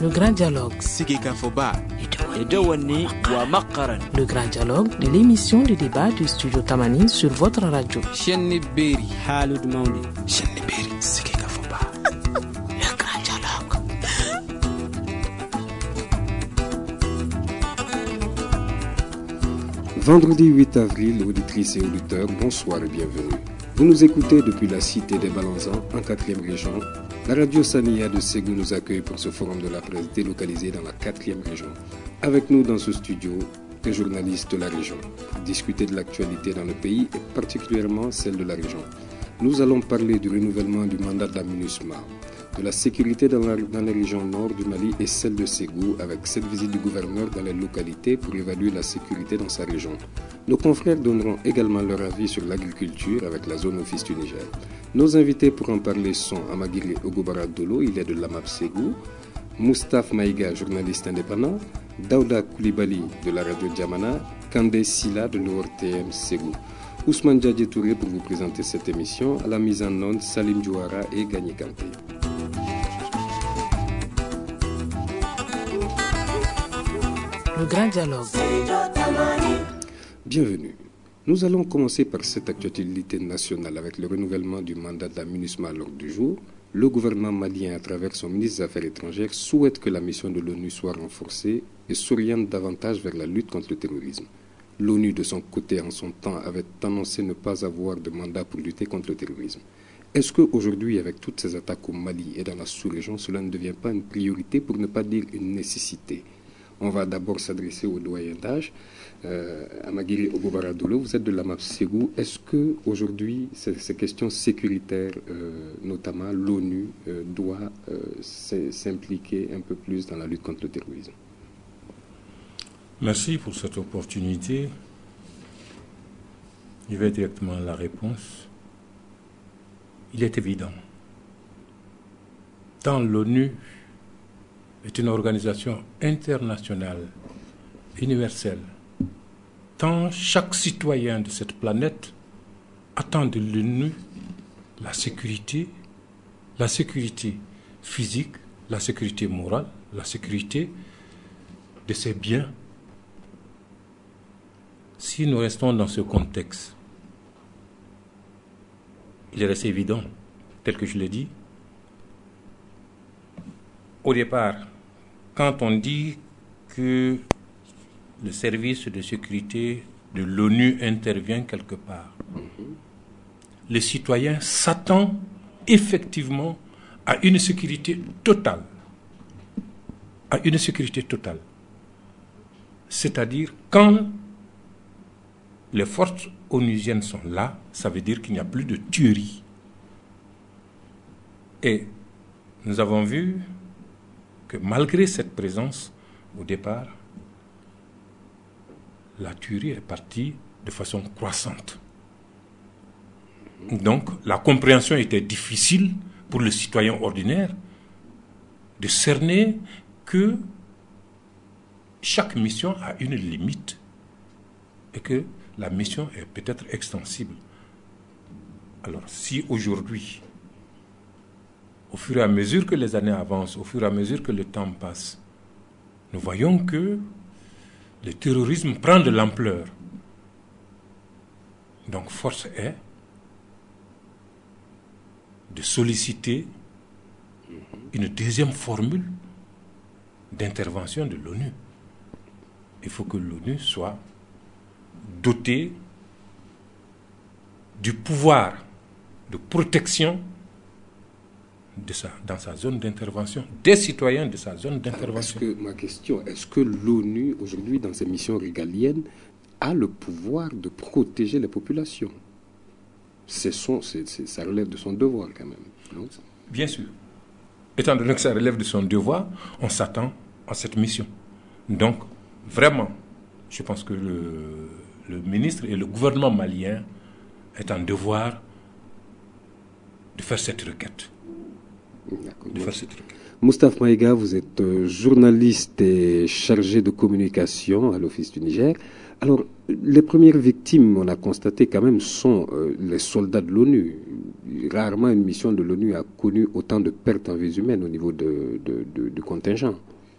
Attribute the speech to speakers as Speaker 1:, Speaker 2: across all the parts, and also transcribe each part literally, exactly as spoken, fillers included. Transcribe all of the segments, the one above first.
Speaker 1: Le grand dialogue.
Speaker 2: Sigika Foba. Edawani wa Makaran.
Speaker 1: Le grand dialogue de l'émission de débat du studio Tamani sur votre radio.
Speaker 2: Chenni Beri. Halud Mauni.
Speaker 1: Chenni Beri. Sigika Foba. Le grand dialogue.
Speaker 3: Vendredi huit avril, auditrices et auditeurs, bonsoir et bienvenue. Vous nous écoutez depuis la cité des Balanzans, en quatrième région. La radio Sania de Ségou nous accueille pour ce forum de la presse délocalisé dans la quatrième région. Avec nous dans ce studio, des journalistes de la région, pour discuter de l'actualité dans le pays et particulièrement celle de la région. Nous allons parler du renouvellement du mandat de la MINUSMA, de la sécurité dans, la, dans les régions nord du Mali et celle de Ségou, avec cette visite du gouverneur dans les localités pour évaluer la sécurité dans sa région. Nos confrères donneront également leur avis sur l'agriculture avec la zone office du Niger. Nos invités pour en parler sont Amagiri Ogobara Dolo, il est de l'A M A P Ségou, Moustapha Maïga, journaliste indépendant, Daouda Koulibaly de la radio Djamana, Kandé Silla de l'O R T M Ségou. Ousmane Djadji Touré pour vous présenter cette émission, à la mise en onde Salim Djouara et Gagné Kanté.
Speaker 1: Le grand dialogue.
Speaker 3: Bienvenue. Nous allons commencer par cette actualité nationale avec le renouvellement du mandat de la MINUSMA à l'ordre du jour. Le gouvernement malien, à travers son ministre des Affaires étrangères, souhaite que la mission de l'ONU soit renforcée et s'oriente davantage vers la lutte contre le terrorisme. L'ONU, de son côté, en son temps, avait annoncé ne pas avoir de mandat pour lutter contre le terrorisme. Est-ce qu'aujourd'hui, avec toutes ces attaques au Mali et dans la sous-région, cela ne devient pas une priorité pour ne pas dire une nécessité ? On va d'abord s'adresser au doyen d'âge. Euh, Amagiri Ogobara Dolo, vous êtes de l'A M A P Ségou. Est-ce qu'aujourd'hui, ces, ces questions sécuritaires, euh, notamment l'ONU, euh, doit euh, s'impliquer un peu plus dans la lutte contre le terrorisme?
Speaker 4: Merci pour cette opportunité. Je vais directement à la réponse. Il est évident. Dans l'ONU, est une organisation internationale, universelle, tant chaque citoyen de cette planète attend de l'ONU la sécurité, la sécurité physique, la sécurité morale, la sécurité de ses biens. Si nous restons dans ce contexte, il reste évident, tel que je l'ai dit, au départ, quand on dit que le service de sécurité de l'ONU intervient quelque part, les citoyens s'attendent effectivement à une sécurité totale. À une sécurité totale. C'est-à-dire, quand les forces onusiennes sont là, ça veut dire qu'il n'y a plus de tuerie. Et nous avons vu que malgré cette présence, au départ, la tuerie est partie de façon croissante. Donc, la compréhension était difficile pour le citoyen ordinaire de cerner que chaque mission a une limite et que la mission est peut-être extensible. Alors, si aujourd'hui, au fur et à mesure que les années avancent, au fur et à mesure que le temps passe, nous voyons que le terrorisme prend de l'ampleur. Donc, force est de solliciter une deuxième formule d'intervention de l'ONU. Il faut que l'ONU soit dotée du pouvoir de protection de sa, dans sa zone d'intervention, des citoyens de sa zone d'intervention.
Speaker 3: Alors, est-ce que, ma question, est-ce que l'ONU, aujourd'hui, dans ses missions régaliennes, a le pouvoir de protéger les populations? C'est son, c'est, c'est, ça relève de son devoir, quand même, non?
Speaker 4: Bien sûr. Étant donné que ça relève de son devoir, on s'attend à cette mission. Donc, vraiment, je pense que le, le ministre et le gouvernement malien est en devoir de faire cette requête.
Speaker 3: De faire cette requête. Moustapha Maïga, vous êtes euh, journaliste et chargé de communication à l'Office du Niger. Alors, les premières victimes, on a constaté quand même, sont euh, les soldats de l'ONU. rarement une mission de l'ONU a connu autant de pertes en vies humaines au niveau de, de, de, de contingent.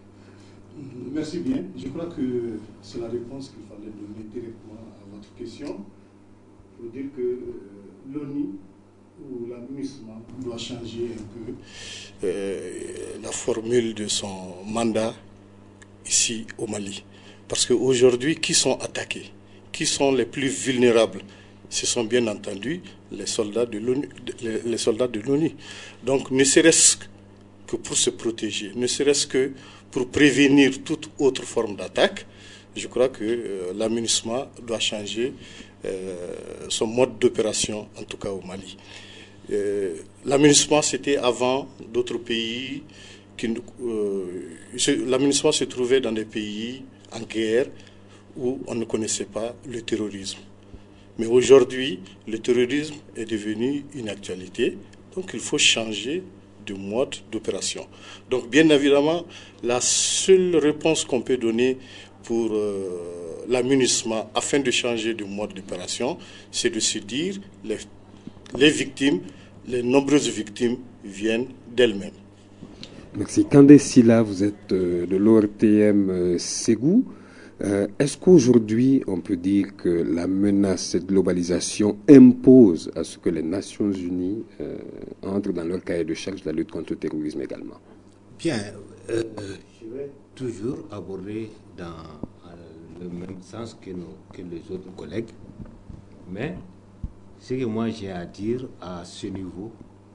Speaker 5: Merci bien. Je crois que c'est la réponse qu'il fallait donner directement à votre question. Pour dire que euh, l'ONU ou la MINUSMA doit changer un peu euh, la formule de son mandat ici au Mali. Parce qu'aujourd'hui, qui sont attaqués? Qui sont les plus vulnérables? Ce sont bien entendu les soldats de l'ONU. Les, les soldats de l'ONU. Donc, ne serait-ce que pour se protéger, ne serait-ce que pour prévenir toute autre forme d'attaque, je crois que euh, la MINUSMA doit changer euh, son mode d'opération, en tout cas au Mali. Euh, la MINUSMA, c'était avant d'autres pays. Qui, euh, la MINUSMA se trouvait dans des pays en guerre où on ne connaissait pas le terrorisme. Mais aujourd'hui, le terrorisme est devenu une actualité, donc il faut changer de mode d'opération. Donc bien évidemment, la seule réponse qu'on peut donner pour euh, la MINUSMA afin de changer de mode d'opération, c'est de se dire les, les victimes, les nombreuses victimes viennent d'elles-mêmes.
Speaker 3: Merci. Kandé Silla, vous êtes euh, de l'O R T M euh, Ségou. Euh, est-ce qu'aujourd'hui, on peut dire que la menace, cette globalisation impose à ce que les Nations Unies euh, entrent dans leur cahier de charge de la lutte contre le terrorisme également?
Speaker 6: Bien, euh, je vais toujours aborder dans euh, le même sens que, nos, que les autres collègues, mais ce que moi j'ai à dire à ce niveau,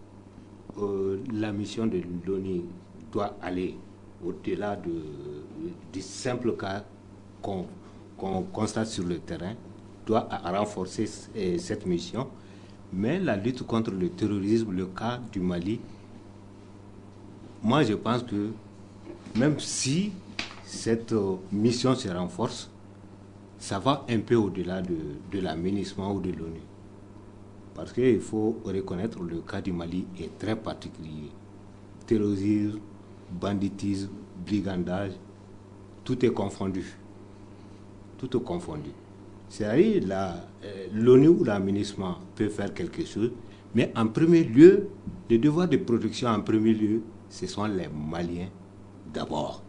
Speaker 6: euh, la mission de l'ONU doit aller au-delà de, du simple cas qu'on qu'on constate sur le terrain, doit renforcer cette mission. Mais la lutte contre le terrorisme, le cas du Mali, moi je pense que même si cette mission se renforce, ça va un peu au-delà de, de la MINUSMA ou de l'ONU. Parce qu'il faut reconnaître le cas du Mali est très particulier. Terrorisme, banditisme, brigandage, tout est confondu. Tout est confondu. C'est-à-dire euh, l'ONU ou la MINUSMA peut faire quelque chose, mais en premier lieu, le devoir de protection en premier lieu, ce sont les Maliens d'abord.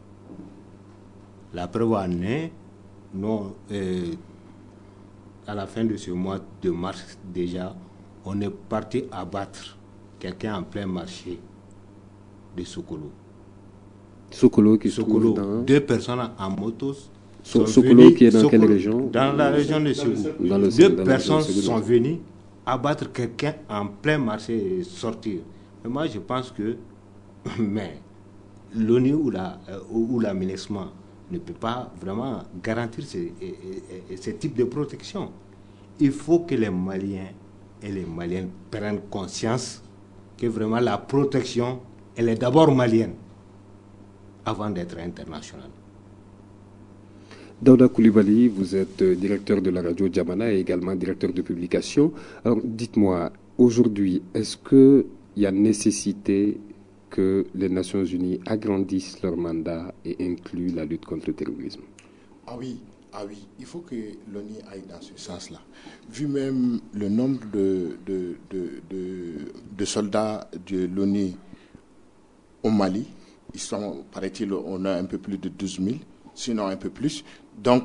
Speaker 6: La preuve en est, non, euh, à la fin de ce mois de mars déjà, on est parti abattre quelqu'un en plein marché de Sokolo.
Speaker 3: Sokolo qui
Speaker 6: Sokolo,
Speaker 3: se trouve dans...
Speaker 6: deux personnes en moto.
Speaker 3: So, Sokolo venus, qui est dans Sokolo, quelle région?
Speaker 6: Dans la région de Ségou. Deux dans personnes sont venues abattre quelqu'un en plein marché et sortir. Mais moi je pense que mais l'ONU ou la, ou la MINUSMA ne peut pas vraiment garantir ce, ce type de protection. Il faut que les Maliens et les Maliennes prennent conscience que vraiment la protection, elle est d'abord malienne avant d'être internationale.
Speaker 3: Daouda Coulibaly, vous êtes directeur de la radio Djamana et également directeur de publication. Alors dites-moi, aujourd'hui, est-ce qu'il y a nécessité que les Nations Unies agrandissent leur mandat et incluent la lutte contre le terrorisme?
Speaker 7: Ah oui, ah oui, il faut que l'ONU aille dans ce sens-là. Vu même le nombre de, de, de, de, de soldats de l'ONU au Mali, ils sont, paraît-il, on a un peu plus de douze mille, sinon un peu plus. Donc,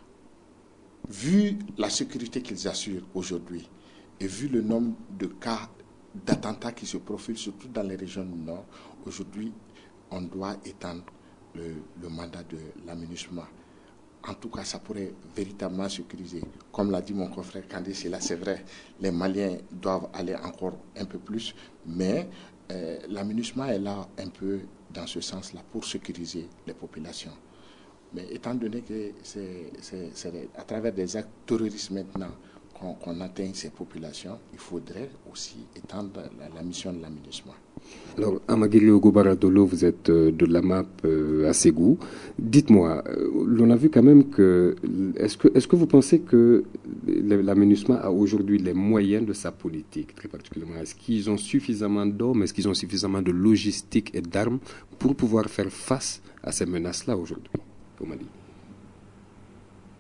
Speaker 7: vu la sécurité qu'ils assurent aujourd'hui et vu le nombre de cas d'attentats qui se profilent, surtout dans les régions du Nord, aujourd'hui, on doit étendre le, le mandat de la MINUSMA. En tout cas, ça pourrait véritablement sécuriser. Comme l'a dit mon confrère Kandé, c'est là, c'est vrai, les Maliens doivent aller encore un peu plus, mais euh, la MINUSMA est là un peu dans ce sens-là pour sécuriser les populations. Mais étant donné que c'est, c'est, c'est à travers des actes terroristes maintenant qu'on, qu'on atteint ces populations, il faudrait aussi étendre la, la mission de la MINUSMA.
Speaker 3: Alors, Amaguiri Ogobaradolo, vous êtes de l'A M A P à Ségou. Dites-moi, l'on a vu quand même que... Est-ce que, est-ce que vous pensez que la MINUSMA a aujourd'hui les moyens de sa politique, très particulièrement? Est-ce qu'ils ont suffisamment d'hommes? Est-ce qu'ils ont suffisamment de logistique et d'armes pour pouvoir faire face à ces menaces-là aujourd'hui au Mali?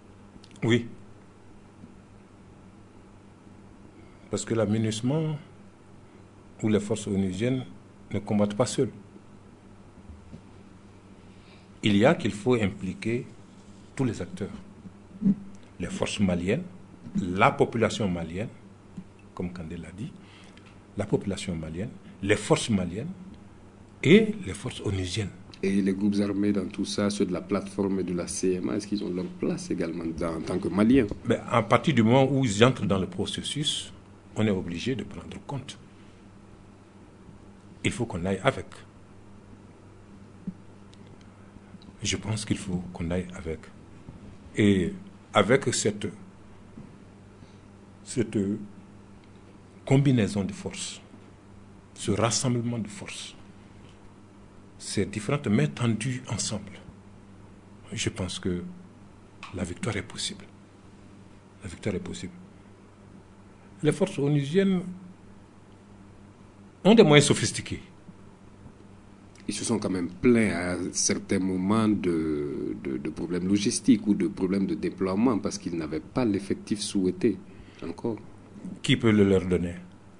Speaker 4: Oui. Parce que la MINUSMA ou les forces onusiennes ne combattent pas seules. Il y a qu'il faut impliquer tous les acteurs. Les forces maliennes, la population malienne, comme Kandé l'a dit, la population malienne, les forces maliennes et les forces onusiennes.
Speaker 3: Et les groupes armés dans tout ça, ceux de la plateforme et de la C M A, est-ce qu'ils ont leur place également dans, en tant que Maliens?
Speaker 4: Mais à partir du moment où ils entrent dans le processus, on est obligé de prendre compte. Il faut qu'on aille avec. Je pense qu'il faut qu'on aille avec. Et avec cette, cette combinaison de forces, ce rassemblement de forces, ces différentes mains tendues ensemble, je pense que la victoire est possible. La victoire est possible. Les forces onusiennes ont des moyens sophistiqués.
Speaker 3: Ils se sont quand même plaints à certains moments de, de, de problèmes logistiques ou de problèmes de déploiement parce qu'ils n'avaient pas l'effectif souhaité encore.
Speaker 4: Qui peut le leur donner?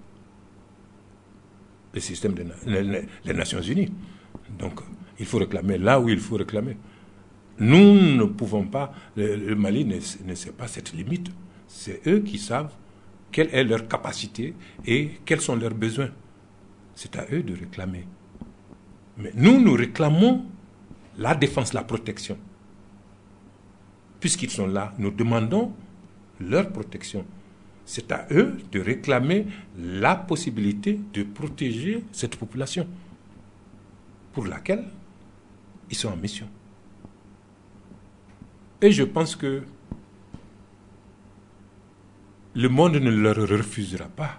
Speaker 4: Le système des les, les Nations Unies. Donc, il faut réclamer là où il faut réclamer. Nous ne pouvons pas, le, le Mali ne, ne sait pas cette limite. C'est eux qui savent quelle est leur capacité et quels sont leurs besoins. C'est à eux de réclamer. Mais nous, nous réclamons la défense, la protection. Puisqu'ils sont là, nous demandons leur protection. C'est à eux de réclamer la possibilité de protéger cette population pour laquelle ils sont en mission. Et je pense que le monde ne leur refusera pas.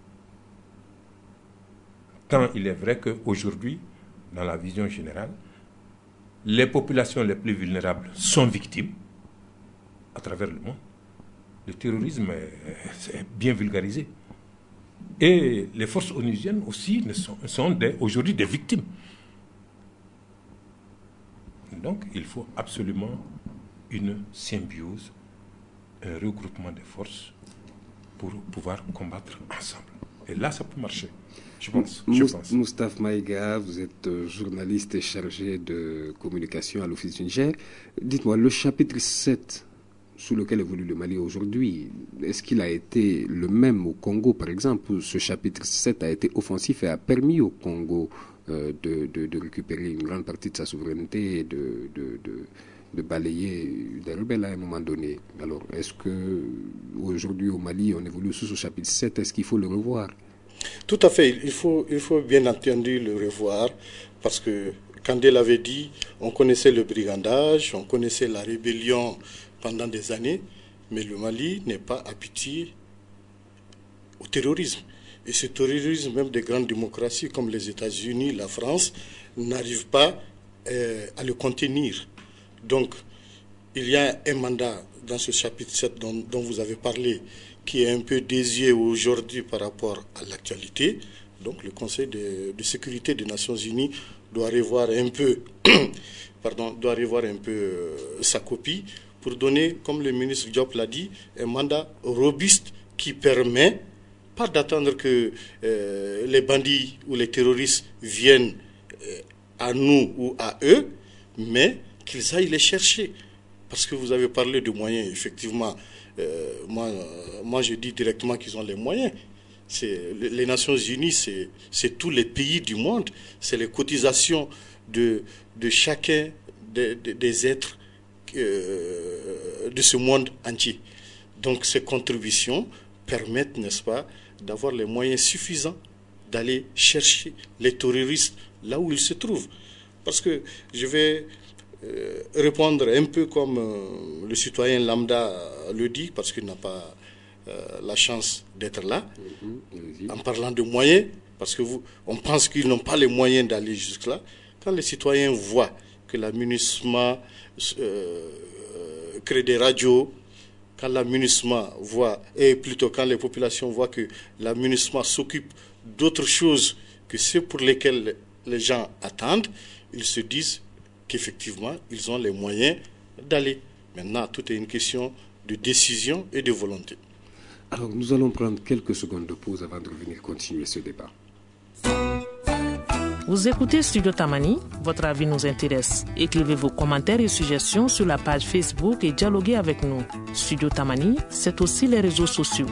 Speaker 4: Tant il est vrai qu'aujourd'hui, dans la vision générale, les populations les plus vulnérables sont victimes à travers le monde. Le terrorisme est, est bien vulgarisé. Et les forces onusiennes aussi ne sont, sont des, aujourd'hui des victimes. Donc, il faut absolument une symbiose, un regroupement des forces pour pouvoir combattre ensemble. Et là, ça peut marcher. Je pense. Je pense.
Speaker 3: Moustapha Maïga, vous êtes journaliste et chargé de communication à l'Office du Niger. Dites-moi, le chapitre sept sous lequel évolue le Mali aujourd'hui, est-ce qu'il a été le même au Congo, par exemple? Ce chapitre sept a été offensif et a permis au Congo euh, de, de, de récupérer une grande partie de sa souveraineté et de, de, de, de balayer des rebelles à un moment donné. Alors, est-ce qu'aujourd'hui au Mali, on évolue sous ce chapitre sept? Est-ce qu'il faut le revoir?
Speaker 5: Tout à fait, il faut, il faut bien entendu le revoir, parce que Kandé l'avait dit, on connaissait le brigandage, on connaissait la rébellion pendant des années, mais le Mali n'est pas habitué au terrorisme. Et ce terrorisme, même des grandes démocraties comme les États-Unis, la France, n'arrivent pas euh, à le contenir. Donc, il y a un mandat dans ce chapitre sept dont, dont vous avez parlé, qui est un peu désuet aujourd'hui par rapport à l'actualité. Donc le Conseil de, de sécurité des Nations Unies doit revoir un peu, pardon, doit revoir un peu euh, sa copie pour donner, comme le ministre Diop l'a dit, un mandat robuste qui permet pas d'attendre que euh, les bandits ou les terroristes viennent euh, à nous ou à eux, mais qu'ils aillent les chercher. Parce que vous avez parlé de moyens, effectivement. Euh, moi, euh, moi, je dis directement qu'ils ont les moyens. C'est, les Nations Unies, c'est, c'est tous les pays du monde. C'est les cotisations de, de chacun des, des, des êtres euh, de ce monde entier. Donc, ces contributions permettent, n'est-ce pas, d'avoir les moyens suffisants d'aller chercher les terroristes là où ils se trouvent. Parce que je vais Euh, répondre un peu comme euh, le citoyen lambda le dit, parce qu'il n'a pas euh, la chance d'être là, mm-hmm. en parlant de moyens, parce que vous, on pense qu'ils n'ont pas les moyens d'aller jusque-là. Quand les citoyens voient que la MINUSMA euh, crée des radios, quand la MINUSMA voit, et plutôt quand les populations voient que la MINUSMA s'occupe d'autres choses que ceux pour lesquels les gens attendent, ils se disent qu'effectivement, ils ont les moyens d'aller. Maintenant, tout est une question de décision et de volonté.
Speaker 3: Alors, nous allons prendre quelques secondes de pause avant de revenir continuer ce débat.
Speaker 1: Vous écoutez Studio Tamani, votre avis nous intéresse. Écrivez vos commentaires et suggestions sur la page Facebook et dialoguez avec nous. Studio Tamani, c'est aussi les réseaux sociaux.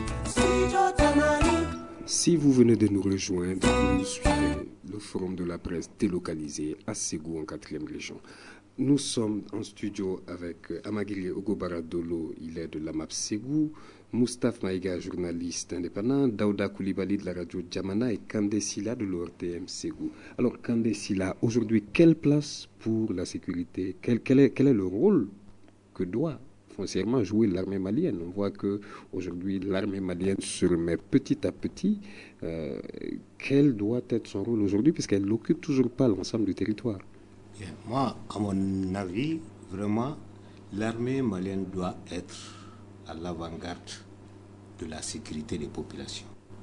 Speaker 3: Si vous venez de nous rejoindre, vous suivez le forum de la presse délocalisé à Ségou en quatrième région. Nous sommes en studio avec Amagiri Ogobaradolo, il est de l'AMAP Ségou, Moustapha Maïga, journaliste indépendant, Daouda Koulibaly de la radio Djamana et Kande Sila de l'O R T M Ségou. Alors Kande Sila, aujourd'hui, quelle place pour la sécurité, quel, quel, est, quel est le rôle que doit foncièrement jouer l'armée malienne? On voit qu'aujourd'hui l'armée malienne se remet petit à petit. Euh, quel doit être son rôle aujourd'hui puisqu'elle n'occupe toujours pas l'ensemble du territoire?
Speaker 6: Bien, moi, à mon avis, vraiment, l'armée malienne doit être à l'avant-garde de la sécurité des populations.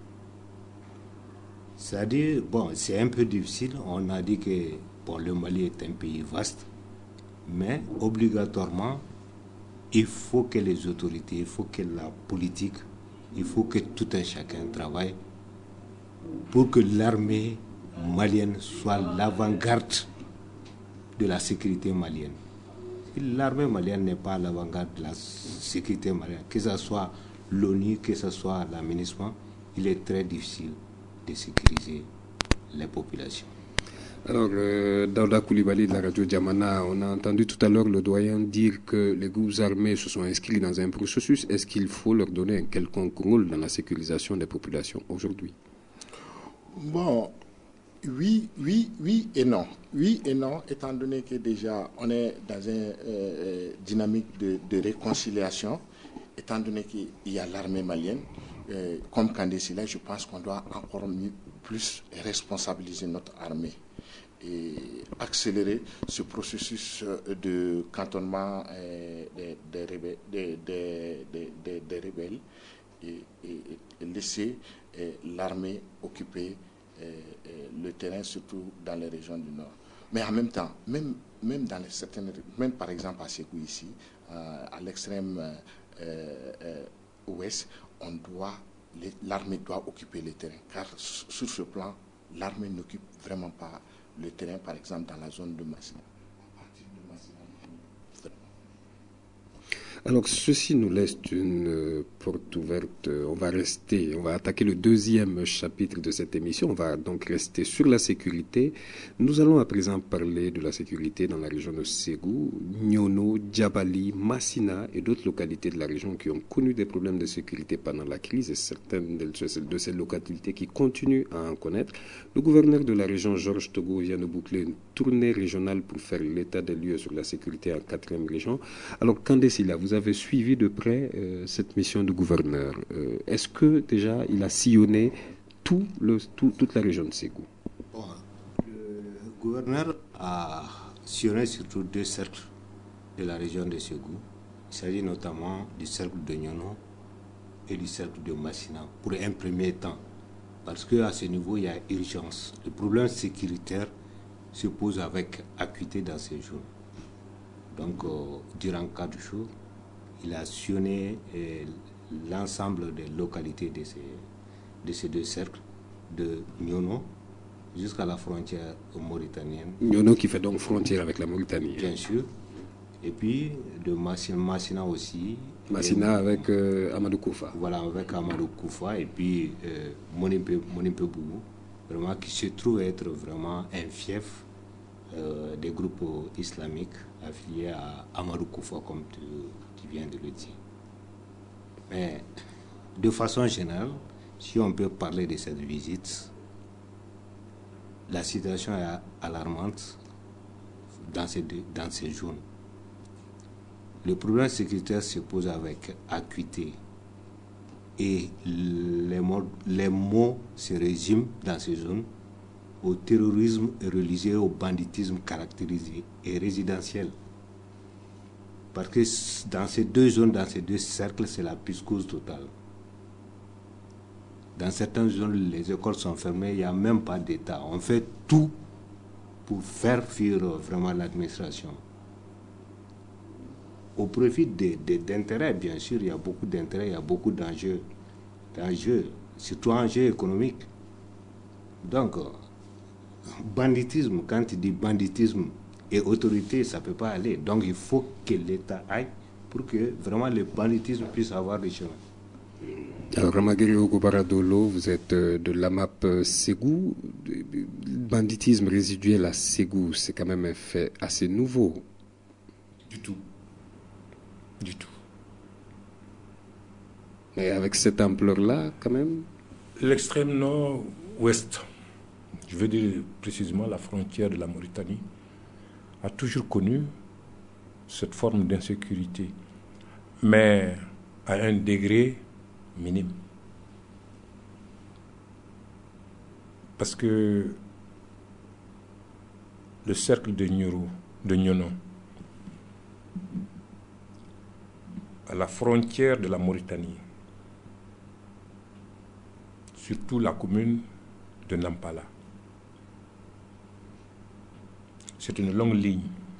Speaker 6: C'est-à-dire, bon, c'est un peu difficile. On a dit que bon, le Mali est un pays vaste, mais obligatoirement, il faut que les autorités, il faut que la politique, il faut que tout un chacun travaille pour que l'armée malienne soit l'avant-garde de la sécurité malienne. Si l'armée malienne n'est pas à l'avant-garde de la sécurité malienne, que ce soit l'ONU, que ce soit l'aménagement, il est très difficile de sécuriser les populations.
Speaker 3: Alors, euh, Daouda Koulibaly de la radio Djamana, on a entendu tout à l'heure le doyen dire que les groupes armés se sont inscrits dans un processus. Est-ce qu'il faut leur donner un quelconque rôle dans la sécurisation des populations aujourd'hui?
Speaker 7: Bon, oui, oui, oui et non. Oui et non, étant donné que déjà on est dans une euh, dynamique de, de réconciliation, étant donné qu'il y a l'armée malienne, euh, comme Kande Sila, je pense qu'on doit encore mieux, plus responsabiliser notre armée et accélérer ce processus de cantonnement euh, des, des, rebelles, des, des, des, des rebelles et, et, et laisser euh, l'armée occuper euh, le terrain, surtout dans les régions du Nord. Mais en même temps, même, même dans les certaines, même par exemple à Ségou ici, euh, à l'extrême euh, euh, ouest, on doit, l'armée doit occuper le terrain, car sur ce plan, l'armée n'occupe vraiment pas le terrain, par exemple dans la zone de Massina.
Speaker 3: Alors, ceci nous laisse une euh, porte ouverte. On va rester, on va attaquer le deuxième chapitre de cette émission. On va donc rester sur la sécurité. Nous allons à présent parler de la sécurité dans la région de Ségou, Nyono, Djabali, Massina et d'autres localités de la région qui ont connu des problèmes de sécurité pendant la crise et certaines de ces localités qui continuent à en connaître. Le gouverneur de la région, Georges Togo, vient de boucler une tournée régionale pour faire l'état des lieux sur la sécurité en quatrième région. Alors, Kande Sila, vous avez suivi de près euh, cette mission du gouverneur. Euh, est-ce que déjà il a sillonné tout le, tout, toute la région de Ségou?
Speaker 6: Bon, le gouverneur a sillonné surtout deux cercles de la région de Ségou. Il s'agit notamment du cercle de Nyono et du cercle de Massina pour un premier temps. Parce qu'à ce niveau, il y a urgence. Le problème sécuritaire se pose avec acuité dans ces jours. Donc, euh, durant quatre jours, il a sillonné euh, l'ensemble des localités de ces, de ces deux cercles, de Nyono jusqu'à la frontière mauritanienne.
Speaker 3: Nyono qui fait donc frontière avec la Mauritanie.
Speaker 6: Bien sûr. Et puis de Massina, Massina aussi.
Speaker 3: Massina et, avec euh, Amadou Koufa.
Speaker 6: Voilà, avec Amadou Koufa et puis euh, Monimpe, Monimpe Boubou, vraiment qui se trouve être vraiment un fief euh, des groupes islamiques affiliés à Amadou Koufa, comme tu, tu viens de le dire. Mais de façon générale, si on peut parler de cette visite, la situation est alarmante dans ces, deux, dans ces zones. Le problème sécuritaire se pose avec acuité et les mots, les mots se résument dans ces zones au terrorisme religieux, au banditisme caractérisé et résidentiel. Parce que dans ces deux zones, dans ces deux cercles, c'est la psychose totale. Dans certaines zones, les écoles sont fermées, il n'y a même pas d'État. On fait tout pour faire fuir vraiment l'administration. Au profit d'intérêts, bien sûr, il y a beaucoup d'intérêts, il y a beaucoup d'enjeux, d'enjeux, surtout enjeux économiques. Donc, banditisme, quand tu dis banditisme et autorité, ça ne peut pas aller. Donc il faut que l'État aille pour que vraiment le banditisme puisse avoir des chemins.
Speaker 3: Alors, Ramagiri Ogobaradolo, vous êtes de l'A M A P Ségou. Le banditisme résiduel à Ségou, c'est quand même un fait assez nouveau.
Speaker 4: Du tout. Du tout.
Speaker 3: Mais avec cette ampleur-là, quand même.
Speaker 4: L'extrême nord-ouest, je veux dire précisément la frontière de la Mauritanie, a toujours connu cette forme d'insécurité, mais à un degré minime. Parce que le cercle de Nyoro, de Nyono, à la frontière de la Mauritanie, surtout la commune de Nampala, c'est une longue ligne.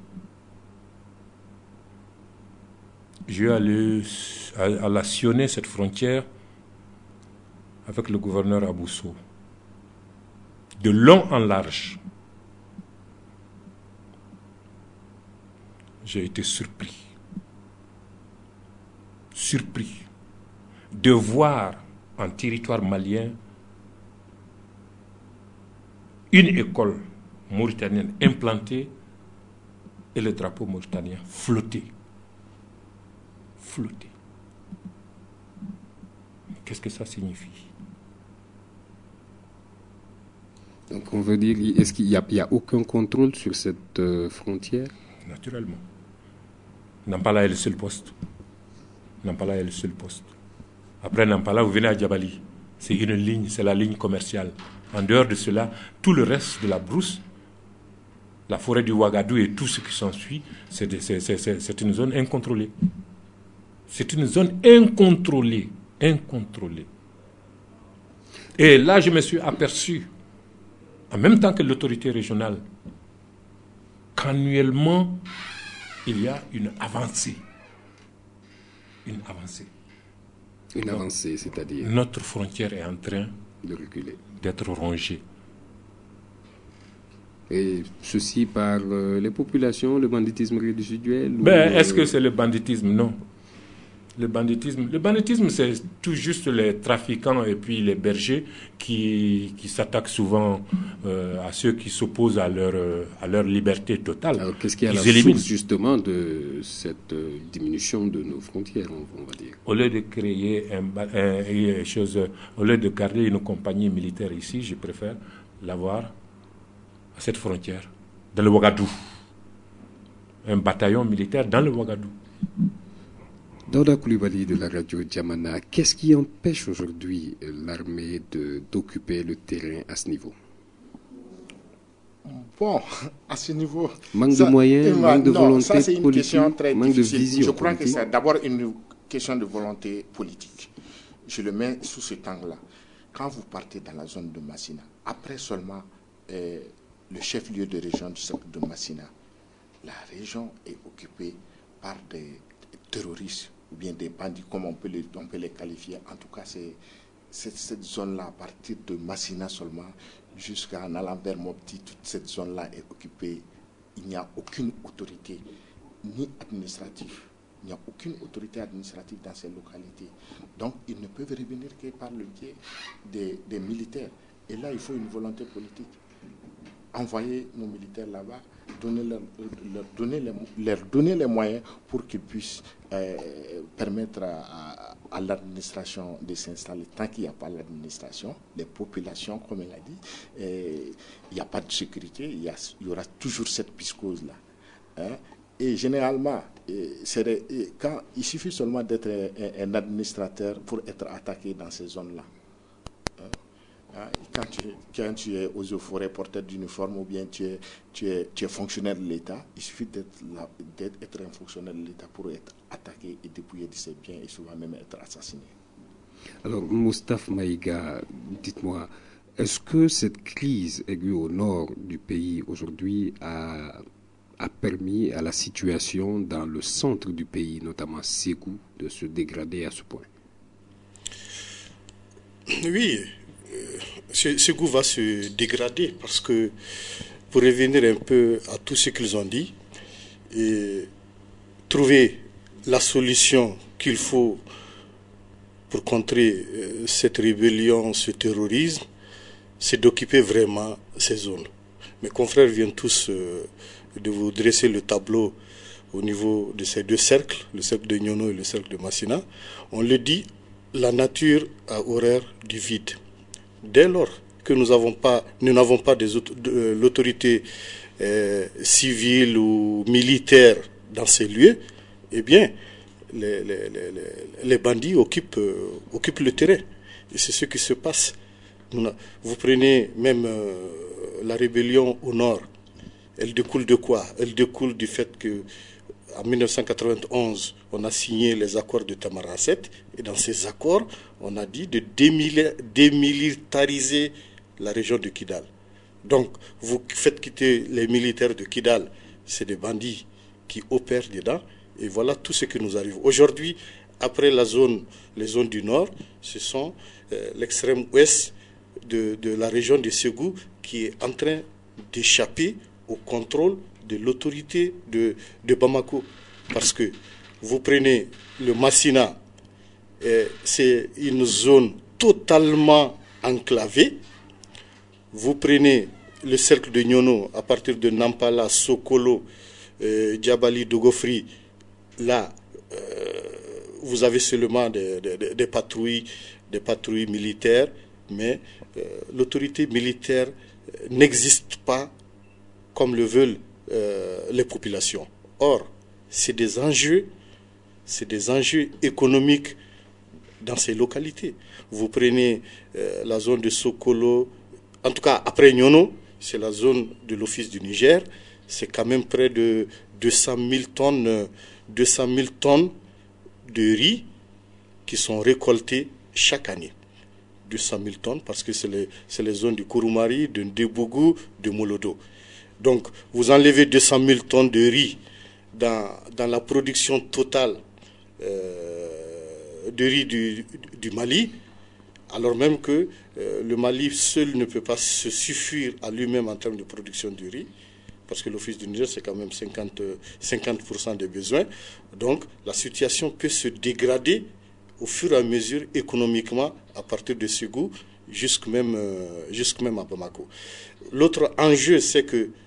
Speaker 4: J'ai allé à, à la sillonner cette frontière avec le gouverneur Abousso, de long en large. J'ai été surpris, surpris de voir en territoire malien une école mauritanienne implantée et le drapeau mauritanien flotter. Flotter. Qu'est-ce que ça signifie?
Speaker 3: Donc on veut dire, est-ce qu'il n'y a, a aucun contrôle sur cette euh, frontière?
Speaker 4: Naturellement. Nampala est le seul poste. Nampala est le seul poste. Après Nampala, vous venez à Djabali. C'est une ligne, c'est la ligne commerciale. En dehors de cela, tout le reste de la brousse, la forêt du Ouagadou et tout ce qui s'ensuit, c'est, de, c'est, c'est, c'est, c'est une zone incontrôlée. C'est une zone incontrôlée. Incontrôlée. Et là, je me suis aperçu, en même temps que l'autorité régionale, qu'annuellement, il y a une avancée. Une avancée.
Speaker 3: Une avancée, c'est-à-dire?
Speaker 4: Notre frontière est en train
Speaker 3: de reculer,
Speaker 4: d'être rongée.
Speaker 3: Et ceci par euh, les populations, le banditisme résiduel?
Speaker 4: Ben,
Speaker 3: ou,
Speaker 4: est-ce
Speaker 3: euh...
Speaker 4: que c'est le banditisme? Non. Le banditisme, le banditisme, c'est tout juste les trafiquants et puis les bergers qui, qui s'attaquent souvent euh, à ceux qui s'opposent à leur, euh, à leur liberté totale.
Speaker 3: Alors, qu'est-ce qui est à la
Speaker 4: éliminent.
Speaker 3: source, justement, de cette euh, diminution de nos frontières, on, on va dire?
Speaker 4: Au lieu de créer un, un, une chose, au lieu de garder une compagnie militaire ici, je préfère l'avoir à cette frontière, dans le Ouagadou. Un bataillon militaire dans le Ouagadou.
Speaker 3: Daouda Coulibaly de la radio Djamana, qu'est-ce qui empêche aujourd'hui l'armée de, d'occuper le terrain à ce niveau?
Speaker 7: Bon, à ce niveau...
Speaker 3: Manque
Speaker 7: ça,
Speaker 3: de moyens, manque de
Speaker 7: non,
Speaker 3: volonté
Speaker 7: ça, c'est une
Speaker 3: politique,
Speaker 7: question très
Speaker 3: manque
Speaker 7: difficile.
Speaker 3: de vision
Speaker 7: Je crois
Speaker 3: politique.
Speaker 7: que c'est d'abord une question de volonté politique. Je le mets sous cet angle-là. Quand vous partez dans la zone de Massina, après seulement euh, le chef-lieu de région du cercle de Massina, la région est occupée par des terroristes ou bien des bandits, comme on peut les, on peut les qualifier. En tout cas, c'est, c'est cette zone-là, à partir de Massina seulement, jusqu'à Nalambert Mopti, toute cette zone-là est occupée. Il n'y a aucune autorité, ni administrative. Il n'y a aucune autorité administrative dans ces localités. Donc, ils ne peuvent revenir que par le biais des, des militaires. Et là, il faut une volonté politique. Envoyer nos militaires là-bas, donner leur, leur, donner les, leur donner les moyens pour qu'ils puissent euh, permettre à, à, à l'administration de s'installer. Tant qu'il n'y a pas l'administration, les populations, comme elle a dit, euh, il n'y a pas de sécurité, il y, a, il y aura toujours cette psychose-là. Hein? Et généralement, c'est, quand, il suffit seulement d'être un, un administrateur pour être attaqué dans ces zones-là. Quand tu, quand tu es aux eaux forêts porteur d'uniforme ou bien tu es, tu, es, tu es fonctionnaire de l'État, il suffit d'être, là, d'être un fonctionnaire de l'État pour être attaqué et dépouillé de ses biens et souvent même être assassiné.
Speaker 3: Alors, Moustapha Maïga, dites-moi, est-ce que cette crise aiguë au nord du pays aujourd'hui a, a permis à la situation dans le centre du pays, notamment Ségou, de se dégrader à ce point?
Speaker 5: Oui. ce, ce goût va se dégrader parce que, pour revenir un peu à tout ce qu'ils ont dit, et trouver la solution qu'il faut pour contrer euh, cette rébellion, ce terrorisme, c'est d'occuper vraiment ces zones. Mes confrères viennent tous euh, de vous dresser le tableau au niveau de ces deux cercles, le cercle de Nyono et le cercle de Massina. On le dit, la nature a horreur du vide. Dès lors que nous n'avons pas, nous n'avons pas des, de, l'autorité euh, civile ou militaire dans ces lieux, eh bien, les, les, les, les bandits occupent, euh, occupent le terrain. Et c'est ce qui se passe. Vous prenez même euh, la rébellion au nord. Elle découle de quoi? Elle découle du fait que en mille neuf cent quatre-vingt-onze, on a signé les accords de Tamanrasset, et dans ces accords, on a dit de démilitariser la région de Kidal. Donc, vous faites quitter les militaires de Kidal, c'est des bandits qui opèrent dedans, et voilà tout ce qui nous arrive. Aujourd'hui, après la zone, les zones du nord, ce sont euh, l'extrême ouest de, de la région de Ségou qui est en train d'échapper au contrôle de l'autorité de, de Bamako. Parce que vous prenez le Massina, euh, c'est une zone totalement enclavée. Vous prenez le cercle de Nyono à partir de Nampala, Sokolo, euh, Djabali, Dogofri. Là, euh, vous avez seulement des, des, des patrouilles, des patrouilles militaires, mais euh, l'autorité militaire n'existe pas comme le veulent euh, les populations. Or, c'est des enjeux, c'est des enjeux économiques dans ces localités. Vous prenez euh, la zone de Sokolo, en tout cas après Nyono, c'est la zone de l'Office du Niger, c'est quand même près de deux cent mille tonnes, deux cent mille tonnes de riz qui sont récoltées chaque année. deux cent mille tonnes parce que c'est les, c'est les zones du Kouroumari, de Ndebougou, de Molodo. Donc, vous enlevez deux cent mille tonnes de riz dans, dans la production totale euh, de riz du, du Mali, alors même que euh, le Mali seul ne peut pas se suffire à lui-même en termes de production du riz, parce que l'Office du Niger, c'est quand même cinquante, cinquante pour cent des besoins. Donc, la situation peut se dégrader au fur et à mesure économiquement à partir de Ségou jusqu'à même, euh, jusqu'à même à Bamako. L'autre enjeu, c'est que euh,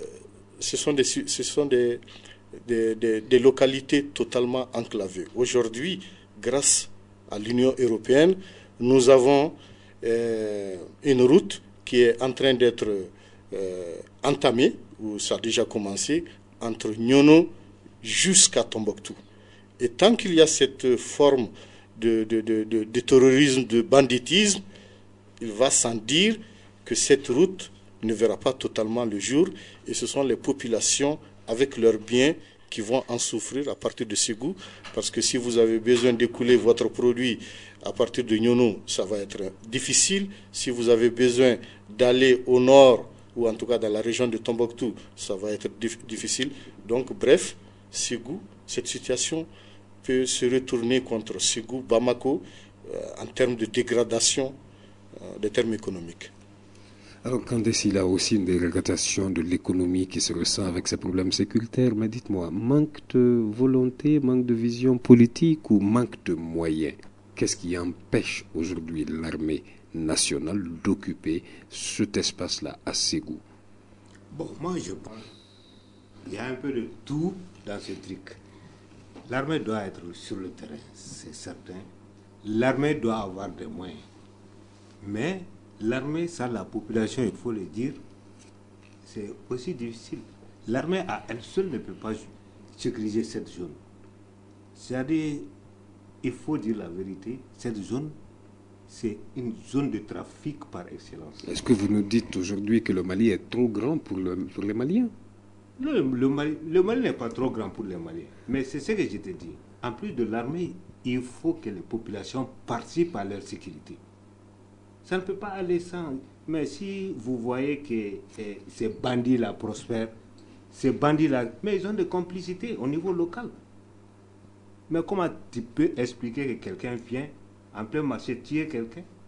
Speaker 5: ce sont, des, ce sont des, des, des, des localités totalement enclavées. Aujourd'hui, grâce à l'Union européenne, nous avons euh, une route qui est en train d'être euh, entamée, ou ça a déjà commencé, entre Nyono jusqu'à Tombouctou. Et tant qu'il y a cette forme de, de, de, de, de terrorisme, de banditisme, il va sans dire que cette route ne verra pas totalement le jour, et ce sont les populations avec leurs biens qui vont en souffrir à partir de Ségou, parce que si vous avez besoin d'écouler votre produit à partir de Nyono, ça va être difficile. Si vous avez besoin d'aller au nord, ou en tout cas dans la région de Tombouctou, ça va être dif- difficile. Donc bref, Ségou, cette situation peut se retourner contre Ségou, Bamako, euh, en termes de dégradation euh, des termes économiques.
Speaker 3: Alors, quand il y a aussi une dégradation de l'économie qui se ressent avec ces problèmes sécuritaires, mais dites-moi, manque de volonté, manque de vision politique ou manque de moyens? Qu'est-ce qui empêche aujourd'hui l'armée nationale d'occuper cet espace-là à Ségou?
Speaker 6: Bon, moi je pense qu'il y a un peu de tout dans ce truc. L'armée doit être sur le terrain, c'est certain. L'armée doit avoir des moyens. Mais l'armée, sans la population, il faut le dire, c'est aussi difficile. L'armée à elle seule ne peut pas sécuriser cette zone. C'est-à-dire, il faut dire la vérité, cette zone, c'est une zone de trafic par excellence.
Speaker 3: Est-ce que vous nous dites aujourd'hui que le Mali est trop grand pour, le, pour les Maliens?
Speaker 6: Le, le Mali, le Mali n'est pas trop grand pour les Maliens. Mais c'est ce que je te dis. En plus de l'armée, il faut que les populations participent à leur sécurité. Ça ne peut pas aller sans. Mais si vous voyez que eh, ces bandits-là prospèrent, ces bandits-là, mais ils ont des complicités au niveau local. Mais comment tu peux expliquer que quelqu'un vient en plein marché tuer quelqu'un?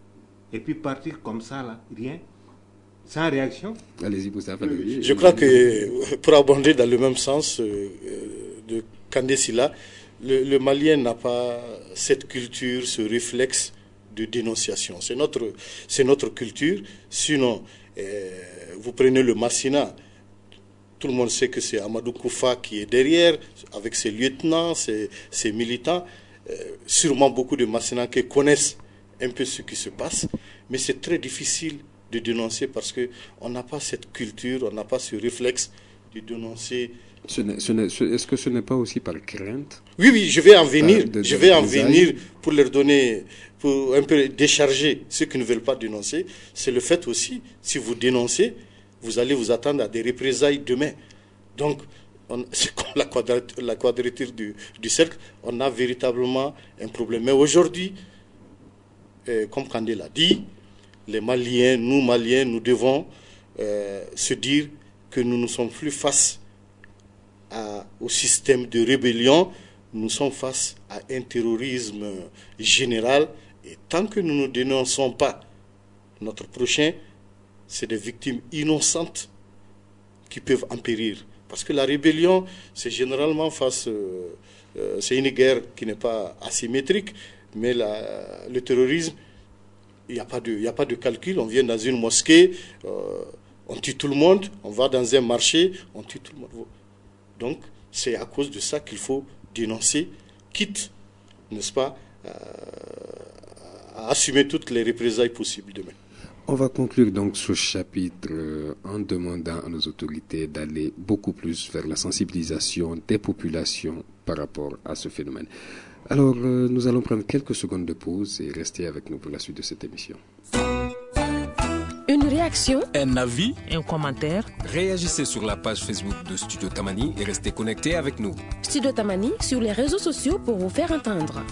Speaker 6: et puis partir comme ça, là, rien, sans réaction.
Speaker 3: Allez-y, Moustapha.
Speaker 5: Je crois que, pour abonder dans le même sens euh, de Kandé Sylla, le, le Malien n'a pas cette culture, ce réflexe de dénonciation. C'est notre, c'est notre culture. Sinon, euh, vous prenez le Massina, tout le monde sait que c'est Amadou Koufa qui est derrière, avec ses lieutenants, ses, ses militants. Euh, sûrement beaucoup de Massinans qui connaissent un peu ce qui se passe, mais c'est très difficile de dénoncer parce qu'on n'a pas cette culture, on n'a pas ce réflexe de dénoncer.
Speaker 3: Ce n'est, ce n'est, ce, est-ce que ce n'est pas aussi par crainte?
Speaker 5: Oui, oui, je vais en venir.
Speaker 3: de, de,
Speaker 5: je vais en
Speaker 3: de
Speaker 5: venir pour leur donner, pour un peu décharger ceux qui ne veulent pas dénoncer. C'est le fait aussi, si vous dénoncez, vous allez vous attendre à des représailles demain. Donc, on, c'est comme la quadrature, la quadrature du, du cercle, on a véritablement un problème. Mais aujourd'hui, euh, comme Kandé l'a dit, les Maliens, nous Maliens, nous devons euh, se dire que nous ne sommes plus face à, au système de rébellion, nous sommes face à un terrorisme général. Et tant que nous ne dénonçons pas notre prochain, c'est des victimes innocentes qui peuvent en périr. Parce que la rébellion, c'est généralement face... Euh, euh, c'est une guerre qui n'est pas asymétrique, mais la, le terrorisme, il n'y a pas de, il n'y a pas de calcul. On vient dans une mosquée, euh, on tue tout le monde, on va dans un marché, on tue tout le monde. Donc, c'est à cause de ça qu'il faut dénoncer, quitte, n'est-ce pas, euh, à assumer toutes les représailles possibles demain.
Speaker 3: On va conclure donc ce chapitre euh, en demandant à nos autorités d'aller beaucoup plus vers la sensibilisation des populations par rapport à ce phénomène. Alors, euh, nous allons prendre quelques secondes de pause et rester avec nous pour la suite de cette émission.
Speaker 8: Une réaction,
Speaker 9: un avis,
Speaker 1: un commentaire.
Speaker 9: Réagissez sur la page Facebook de Studio Tamani et restez connectés avec nous.
Speaker 8: Studio Tamani sur les réseaux sociaux pour vous faire entendre.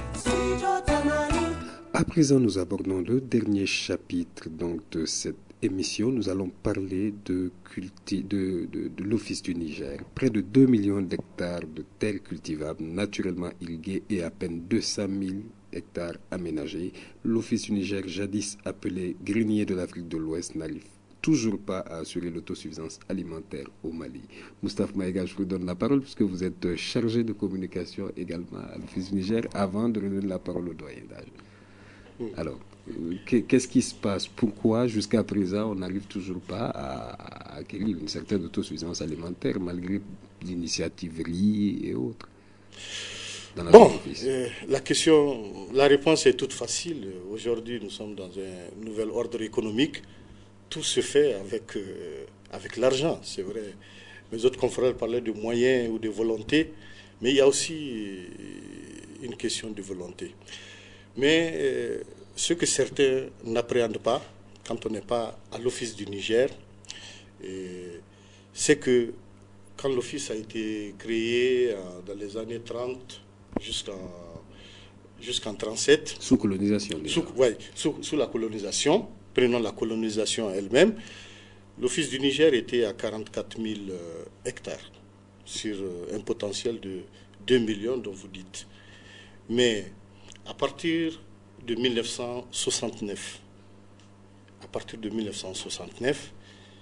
Speaker 3: À présent, nous abordons le dernier chapitre donc, de cette émission. Nous allons parler de, culti- de, de, de l'Office du Niger. Près de deux millions d'hectares de terres cultivables naturellement irriguées et à peine deux cent mille hectares aménagés. L'Office du Niger, jadis appelé grenier de l'Afrique de l'Ouest, n'arrive toujours pas à assurer l'autosuffisance alimentaire au Mali. Moustapha Maïga, je vous donne la parole puisque vous êtes chargé de communication également à l'Office du Niger avant de redonner la parole au doyen d'âge. Alors, qu'est-ce qui se passe? Pourquoi, jusqu'à présent, on n'arrive toujours pas à, à acquérir une certaine autosuffisance alimentaire, malgré l'initiative R I et autres dans la
Speaker 5: Bon, euh, la question, la réponse est toute facile. Aujourd'hui, nous sommes dans un nouvel ordre économique. Tout se fait avec, euh, avec l'argent, c'est vrai. Mes autres confrères parlaient de moyens ou de volonté, mais il y a aussi une question de volonté. Mais euh, ce que certains n'appréhendent pas, quand on n'est pas à l'Office du Niger, euh, c'est que quand l'Office a été créé euh, dans les années trente jusqu'en jusqu'en trente-sept...
Speaker 3: Sous colonisation.
Speaker 5: Sous, ouais, sous, sous la colonisation, prenons la colonisation elle-même, l'Office du Niger était à quarante-quatre mille euh, hectares sur euh, un potentiel de deux millions dont vous dites. Mais à partir de mille neuf cent soixante-neuf, à partir de mille neuf cent soixante-neuf,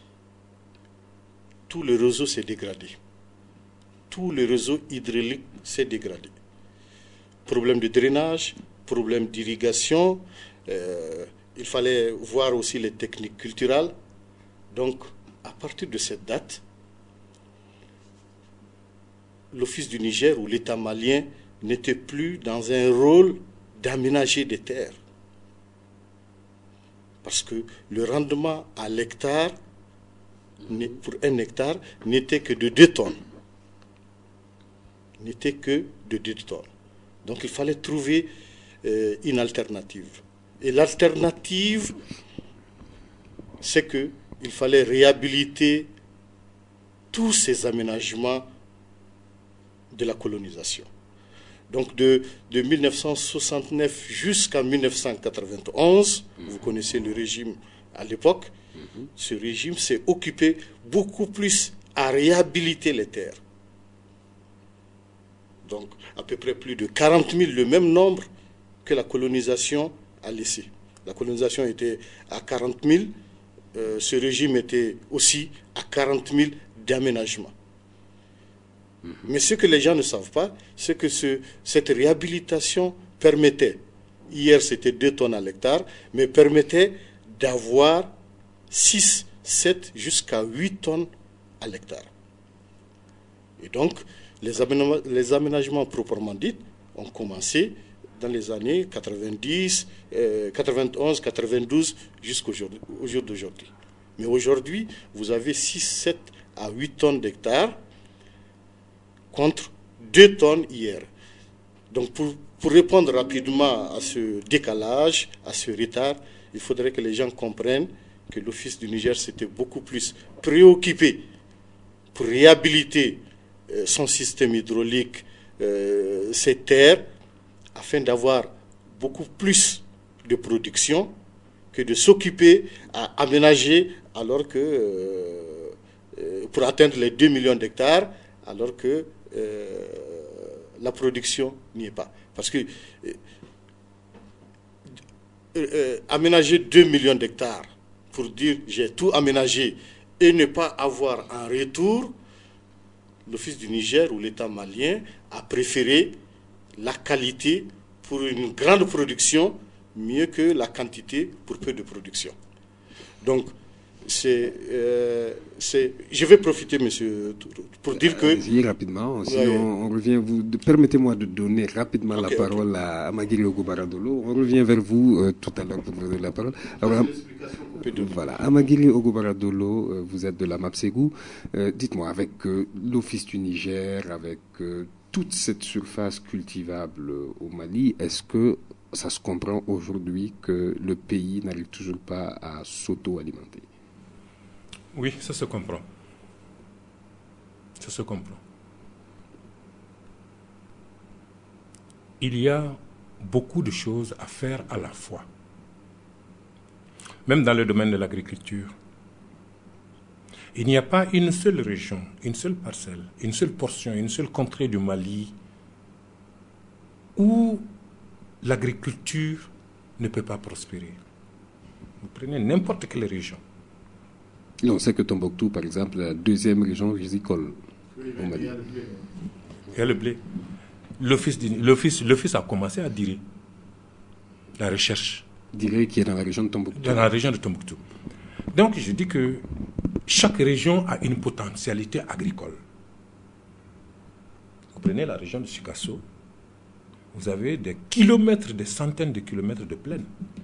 Speaker 5: tout le réseau s'est dégradé. Tout le réseau hydraulique s'est dégradé. Problème de drainage, problème d'irrigation, euh, il fallait voir aussi les techniques culturelles. Donc, à partir de cette date, l'Office du Niger ou l'État malien n'était plus dans un rôle d'aménager des terres. Parce que le rendement à l'hectare, pour un hectare, n'était que de deux tonnes. N'était que de deux tonnes. Donc il fallait trouver euh, une alternative. Et l'alternative, c'est qu'il fallait réhabiliter tous ces aménagements de la colonisation. Donc de, de mille neuf cent soixante-neuf jusqu'en mille neuf cent quatre-vingt-onze, mmh. vous connaissez le régime à l'époque, mmh. ce régime s'est occupé beaucoup plus à réhabiliter les terres. Donc à peu près plus de quarante mille, le même nombre que la colonisation a laissé. La colonisation était à quarante mille. Euh, ce régime était aussi à quarante mille d'aménagement. Mmh. Mais ce que les gens ne savent pas, c'est que ce, cette réhabilitation permettait, hier c'était deux tonnes à l'hectare, mais permettait d'avoir six, sept jusqu'à huit tonnes à l'hectare. Et donc, les aménagements, les aménagements proprement dits ont commencé dans les années quatre-vingt-dix, euh, quatre-vingt-onze, quatre-vingt-douze jusqu'au jour, au jour d'aujourd'hui. Mais aujourd'hui, vous avez six, sept à huit tonnes d'hectares contre deux tonnes hier. Donc pour, pour répondre rapidement à ce décalage, à ce retard, il faudrait que les gens comprennent que l'Office du Niger s'était beaucoup plus préoccupé pour réhabiliter euh, son système hydraulique, euh, ses terres, afin d'avoir beaucoup plus de production que de s'occuper à aménager alors que euh, euh, pour atteindre les deux millions d'hectares alors que euh, la production n'y est pas. Parce que euh, euh, aménager deux millions d'hectares pour dire j'ai tout aménagé et ne pas avoir un retour, l'Office du Niger ou l'État malien a préféré la qualité pour une grande production mieux que la quantité pour peu de production. Donc, c'est, euh, c'est, je vais profiter, monsieur, pour dire que...
Speaker 3: Allez-y rapidement, sinon ouais. on revient... Vous, permettez-moi de donner rapidement okay, la parole okay. à Amaguiri Ogobaradolo. On revient vers vous euh, tout à l'heure pour vous donner la parole. Alors, voilà, Amaguiri Ogobaradolo, euh, vous êtes de la MAPSEGU. Euh, dites-moi, avec euh, l'Office du Niger, avec euh, toute cette surface cultivable au Mali, est-ce que ça se comprend aujourd'hui que le pays n'arrive toujours pas à s'auto-alimenter?
Speaker 4: Oui, ça se comprend. Ça se comprend. Il y a beaucoup de choses à faire à la fois. Même dans le domaine de l'agriculture. Il n'y a pas une seule région, une seule parcelle, une seule portion, une seule contrée du Mali où l'agriculture ne peut pas prospérer. Vous prenez n'importe quelle région.
Speaker 3: Et on sait que Tombouctou, par exemple, est la deuxième région rizicole au Mali.
Speaker 4: Il y a le blé. L'office, l'office, l'office a commencé à dire la recherche.
Speaker 3: Dire qui est dans la région de Tombouctou.
Speaker 4: Dans la région de Tombouctou. Donc je dis que chaque région a une potentialité agricole. Vous prenez la région de Sikasso, vous avez des kilomètres, des centaines de kilomètres de plaine.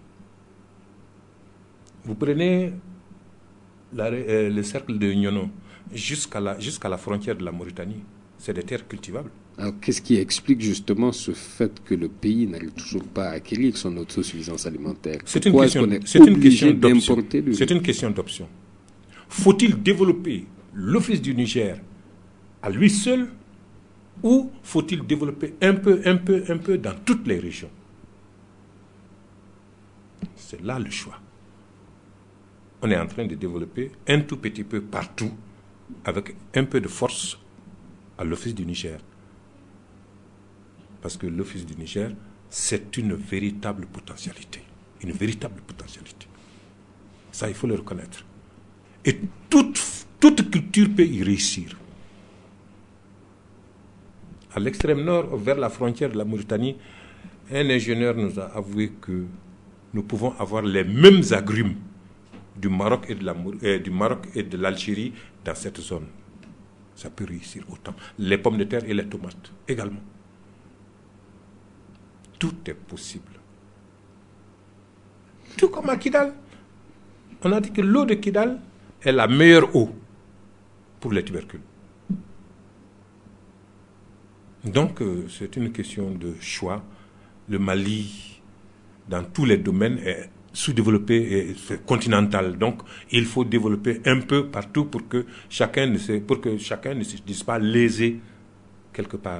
Speaker 4: Vous prenez la, euh, le cercle de Nyono jusqu'à la, jusqu'à la frontière de la Mauritanie. C'est des terres cultivables.
Speaker 3: Alors qu'est-ce qui explique justement ce fait que le pays n'arrive toujours pas à acquérir son autosuffisance alimentaire?
Speaker 4: C'est une question, c'est une question d'option. C'est une question d'option. Faut-il développer l'Office du Niger à lui seul ou faut-il développer un peu, un peu, un peu dans toutes les régions? C'est là le choix. On est en train de développer un tout petit peu partout avec un peu de force à l'Office du Niger. Parce que l'Office du Niger, c'est une véritable potentialité. Une véritable potentialité. Ça, il faut le reconnaître. Et toute, toute culture peut y réussir. À l'extrême nord, vers la frontière de la Mauritanie, un ingénieur nous a avoué que nous pouvons avoir les mêmes agrumes du Maroc et de, la, euh, du Maroc et de l'Algérie dans cette zone. Ça peut réussir autant. Les pommes de terre et les tomates également. Tout est possible. Tout comme à Kidal. On a dit que l'eau de Kidal est la meilleure eau pour les tubercules. Donc, euh, c'est une question de choix. Le Mali, dans tous les domaines, est sous-développé et continental. Donc, il faut développer un peu partout pour que chacun ne se, pour que chacun ne se dise pas lésé quelque part.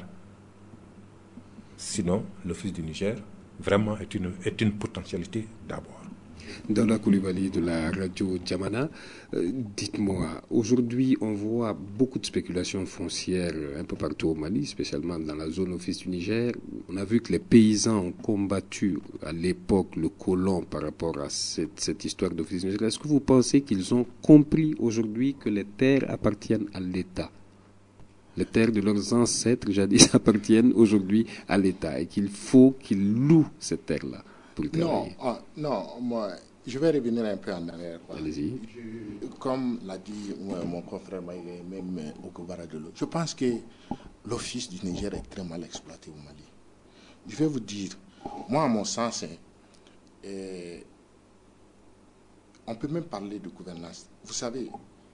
Speaker 4: Sinon, l'Office du Niger, vraiment, est une, est une potentialité d'abord.
Speaker 3: Dalla Coulibaly de la radio Djamana, euh, dites-moi, aujourd'hui on voit beaucoup de spéculations foncières un peu partout au Mali, spécialement dans la zone office du Niger. On a vu que les paysans ont combattu à l'époque le colon par rapport à cette, cette histoire d'office du Niger. Est-ce que vous pensez qu'ils ont compris aujourd'hui que les terres appartiennent à l'État ? Les terres de leurs ancêtres, jadis, appartiennent aujourd'hui à l'État et qu'il faut qu'ils louent cette terre-là pour travailler.
Speaker 7: Non, ah, non, moi... Je vais revenir un peu en arrière.
Speaker 3: Allez-y.
Speaker 7: Je, comme l'a dit ouais, mon confrère Maïga, même au Kobara de l'eau, je pense que l'office du Niger est très mal exploité au Mali. Je vais vous dire, moi, à mon sens, hein, eh, on peut même parler de gouvernance. Vous savez,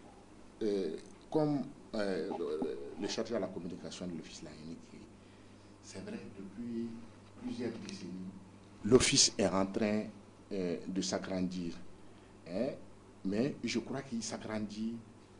Speaker 7: eh, comme eh, le, le chargé à la communication de l'office l'a indiqué, c'est vrai, depuis plusieurs décennies, l'office est en train de s'agrandir. Hein? Mais je crois qu'il s'agrandit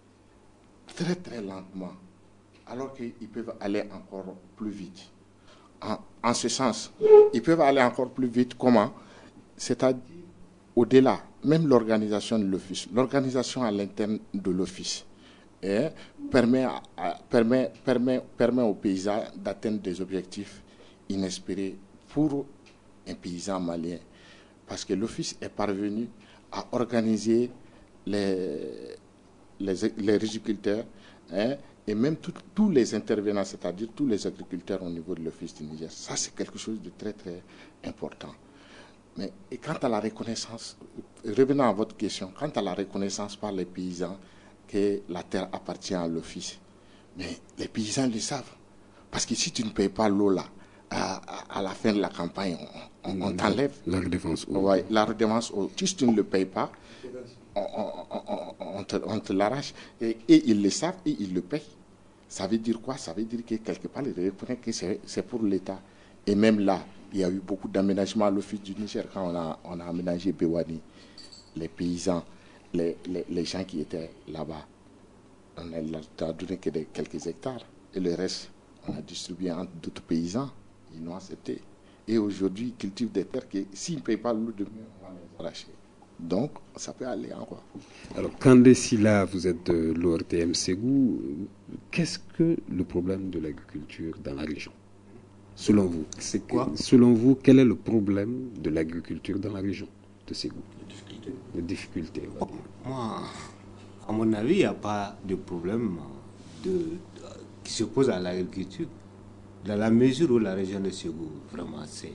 Speaker 7: très très lentement, alors qu'ils peuvent aller encore plus vite. En, en ce sens, ils peuvent aller encore plus vite. Comment? C'est-à-dire au-delà, même l'organisation de l'office, l'organisation à l'interne de l'office hein, permet, à, permet, permet, permet aux paysans d'atteindre des objectifs inespérés pour un paysan malien. Parce que l'office est parvenu à organiser les, les, les riziculteurs hein, et même tous les intervenants, c'est-à-dire tous les agriculteurs au niveau de l'office du Niger. Ça, c'est quelque chose de très, très important. Mais et quant à la reconnaissance, revenant à votre question, quant à la reconnaissance par les paysans que la terre appartient à l'office, mais les paysans le savent. Parce que si tu ne payes pas l'eau là, à, à, à la fin de la campagne, on, on, on t'enlève.
Speaker 3: La redevance.
Speaker 7: Ouais, la redevance. Si tu ne le payes pas, on, on, on, on te, on te l'arrache. Et, et ils le savent et ils le payent. Ça veut dire quoi? Ça veut dire que quelque part, ils reconnaissent que c'est, c'est pour l'État. Et même là, il y a eu beaucoup d'aménagements à l'office du Niger. Quand on a, on a aménagé Bewani, les paysans, les, les, les gens qui étaient là-bas, on n'a donné que des, quelques hectares. Et le reste, on a distribué entre d'autres paysans. Ils l'ont accepté. Et aujourd'hui, ils cultivent des terres que s'ils ne payent pas l'eau de mieux, on va les arracher. Donc, ça peut aller encore.
Speaker 3: Alors, Kandé Silla, vous êtes de l'O R T M Ségou. Qu'est-ce que le problème de l'agriculture dans la région? Selon vous, c'est quoi? Selon vous, quel est le problème de l'agriculture dans la région de Ségou? Les difficultés. Les difficultés, on va dire.
Speaker 6: Moi, à mon avis, il n'y a pas de problème de, de, qui se pose à l'agriculture. Dans la mesure où la région de Ségou, vraiment, c'est,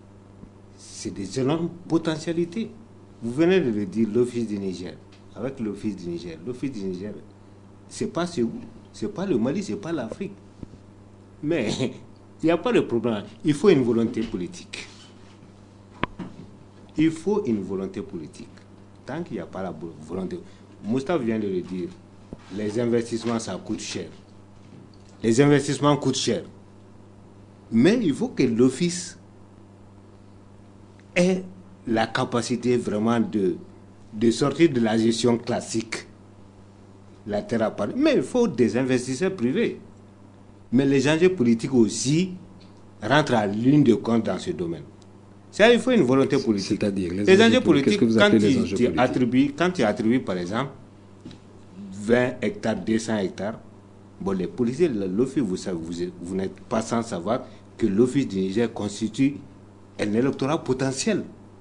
Speaker 6: c'est des énormes potentialités. Vous venez de le dire, l'office du Niger, avec l'office du Niger. L'office du Niger, c'est pas Ségou, c'est pas le Mali, c'est pas l'Afrique. Mais il n'y a pas de problème. Il faut une volonté politique. Il faut une volonté politique. Tant qu'il n'y a pas la volonté. Moustapha vient de le dire, les investissements, ça coûte cher. Les investissements coûtent cher. Mais il faut que l'office ait la capacité vraiment de, de sortir de la gestion classique. La terre apparaît. Mais il faut des investisseurs privés. Mais les enjeux politiques aussi rentrent à ligne de compte dans ce domaine. C'est-à-dire qu'il faut une volonté politique.
Speaker 3: C'est-à-dire les,
Speaker 6: les enjeux
Speaker 3: politiques,
Speaker 6: politiques, quand, les enjeux tu politiques attribues, quand tu attribues par exemple vingt hectares, deux cents hectares, bon, les policiers, l'office, vous, savez, vous, vous n'êtes pas sans savoir que l'office du Niger constitue un électorat potentiel.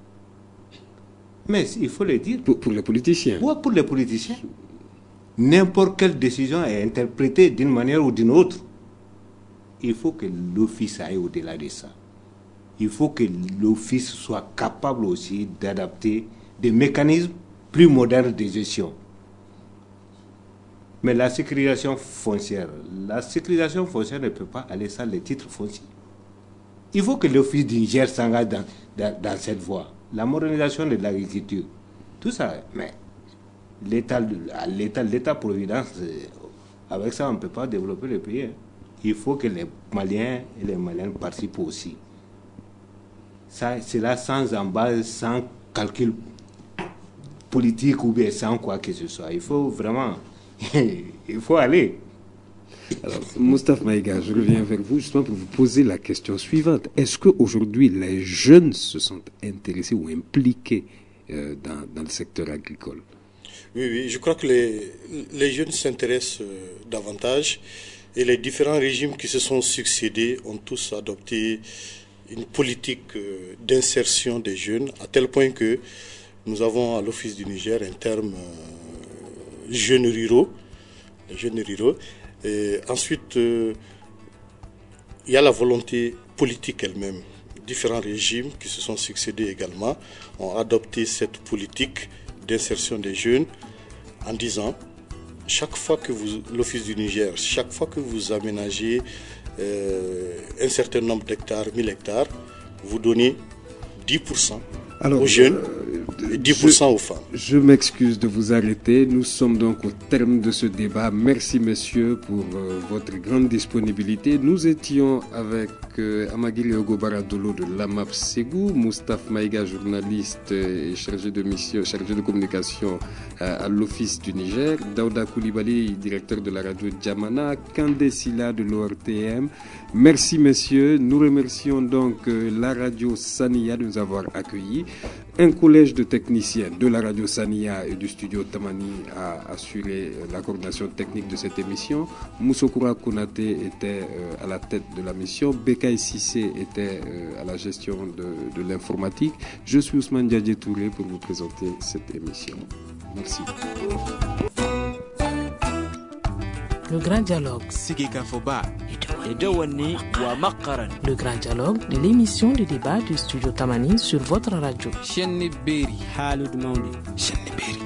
Speaker 6: Mais il faut le dire.
Speaker 3: Pour, pour les politiciens.
Speaker 6: Oui, pour les politiciens. N'importe quelle décision est interprétée d'une manière ou d'une autre. Il faut que l'office aille au-delà de ça. Il faut que l'office soit capable aussi d'adapter des mécanismes plus modernes de gestion. Mais la sécurisation foncière, la sécurisation foncière ne peut pas aller sans les titres fonciers. Il faut que l'office du Niger s'engage dans, dans, dans cette voie. La modernisation de l'agriculture, tout ça. Mais l'État, l'État, l'État-providence, avec ça, on ne peut pas développer le pays. Il faut que les Maliens et les Maliennes participent aussi. Ça, c'est là sans embase, sans calcul politique ou bien sans quoi que ce soit. Il faut vraiment... il faut aller.
Speaker 3: Alors, Moustapha Maïga, je reviens vers vous justement pour vous poser la question suivante. Est-ce qu'aujourd'hui, les jeunes se sont intéressés ou impliqués euh, dans, dans le secteur agricole.
Speaker 5: Oui, oui, je crois que les, les jeunes s'intéressent euh, davantage et les différents régimes qui se sont succédés ont tous adopté une politique euh, d'insertion des jeunes à tel point que nous avons à l'Office du Niger un terme euh, jeunes ruraux, les jeunes ruraux. Et ensuite, euh, il y a la volonté politique elle-même. Différents régimes qui se sont succédés également ont adopté cette politique d'insertion des jeunes en disant chaque fois que vous, l'Office du Niger, chaque fois que vous aménagez euh, un certain nombre d'hectares, mille hectares, vous donnez dix pour cent Alors, aux jeunes euh, et dix pour cent
Speaker 3: je,
Speaker 5: aux femmes.
Speaker 3: Je m'excuse de vous arrêter. Nous sommes donc au terme de ce débat. Merci messieurs pour euh, votre grande disponibilité. Nous étions avec euh, Amagiri Ogobaradolo de l'A M A P Ségou, Moustapha Maïga, journaliste et chargé de mission, chargé de communication euh, à l'Office du Niger, Daouda Koulibaly, directeur de la radio Djamana, Kandé Silla de l'O R T M. Merci messieurs. Nous remercions donc euh, la radio Sania de nous avoir accueillis. Un collège de techniciens de la radio Sania et du studio Tamani a assuré la coordination technique de cette émission. Moussokura Konaté était euh, à la tête de la mission. Bekay Sissé était euh, à la gestion de, de l'informatique. Je suis Ousmane Diadje Touré pour vous présenter cette émission. Merci.
Speaker 1: Le grand dialogue. Le grand dialogue de l'émission de débat du studio Tamani sur votre radio.
Speaker 2: Shenni Beri. Halud Maundi. Shenni Beri.